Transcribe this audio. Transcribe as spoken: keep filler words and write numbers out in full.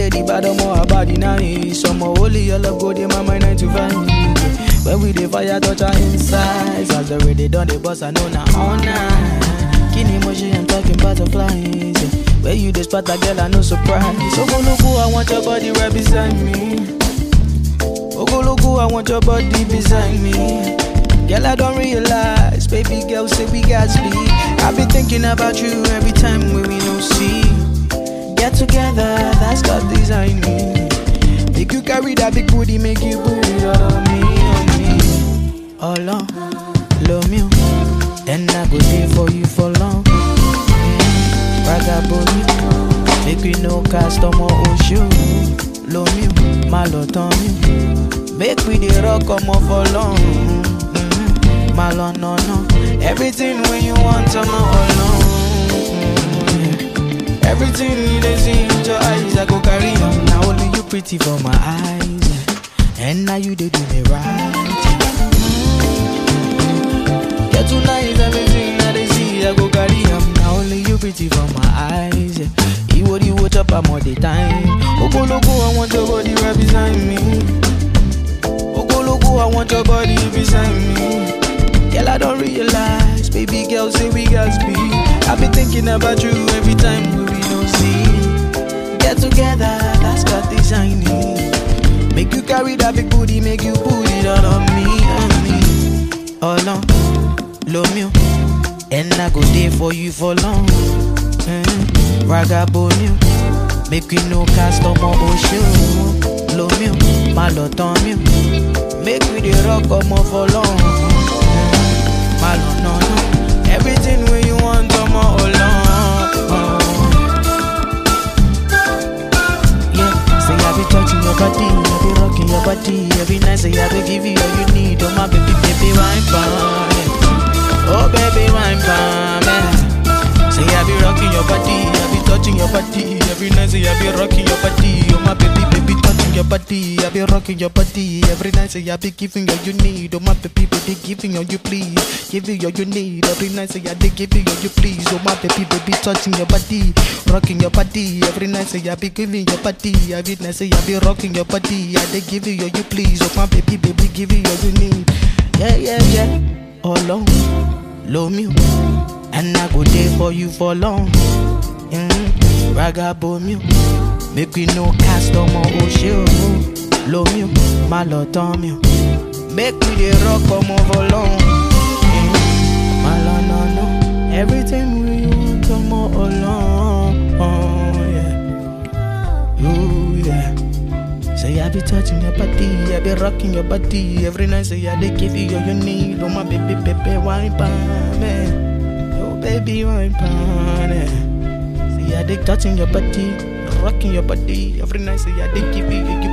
get the bad more about the nice. Some more holy your love go dey my mind nine to five. When we dey fire touch our insides, as the way they done the boss I know now all night. Kini moji I'm talking butterflies. Where you dey spot a girl I no surprise. So go look who I want your body right beside me. Oh go look who I want your body beside me. Girl, I don't realize, baby girl, say we got speed. I've been thinking about you every time when we don't see. Get together, that's God design me. Make you carry that big booty, make you booty all on me, on me. All on, love me, then I go there for you for long. Ragaboni, make we no customer or shoe. Love me, my love on me. Make we the rock come off for long. Malo, no, no. Everything when you want to know alone. Yeah. Everything you dey see in your eyes, I go carry on. Now only you pretty for my eyes, yeah. And now you they do me right. Get too nice, everything I they see, I go carry on. Now only you pretty for my eyes, yeah. You what you watch up, I'm all the time. Oko loco, I want your body right beside me. Oko loco, I want your body beside me. Girl, I don't realize, baby girl, say we got speed. I've been thinking about you every time we don't see. Get together, that's God designing. Make you carry that big booty, make you put it all on me, on me. All on, love me, and I go there for you for long. Mm-hmm. Ragaboni, make we no customer or show. Love me, my love on me. Make we the rock come off for long. Malo, no, no. Everything when you want, come all along. Oh. Yeah, say I be touching your body, I be rocking your body. Every night say I be give you all you need. Oh my baby, baby, wine pan. Yeah. Oh baby, wine pan, man. Say I be rocking your body, I be touching your body. Every night say I be rocking your body. Oh my baby, baby, touching your body, I be rocking your body. Every night say I be giving all you need. Oh my baby, baby, giving all you please, giving all you need. Every night say I be giving all you please. Oh my baby, baby, touching your body, rocking your body. Every night say I be giving your body. Every night say I be rocking your body, I be giving all you please. Oh my baby, baby, giving all you need. Yeah, yeah, yeah. All on, love me, and I go there for you for long. Mm-hmm. Ragaboni, make we no customer or show. Love me, my love on me. Make me the rock come over long. Mm-hmm. My love, no, no. Everything we want come over along. Oh yeah, ooh yeah. Say I be touching your body, I be rocking your body. Every night say I dey give you all you need. Oh my baby, baby, wine pan, man. Oh baby, wine pan, yeah. Say I dey touching your body, rocking your body. Every night say I dey give you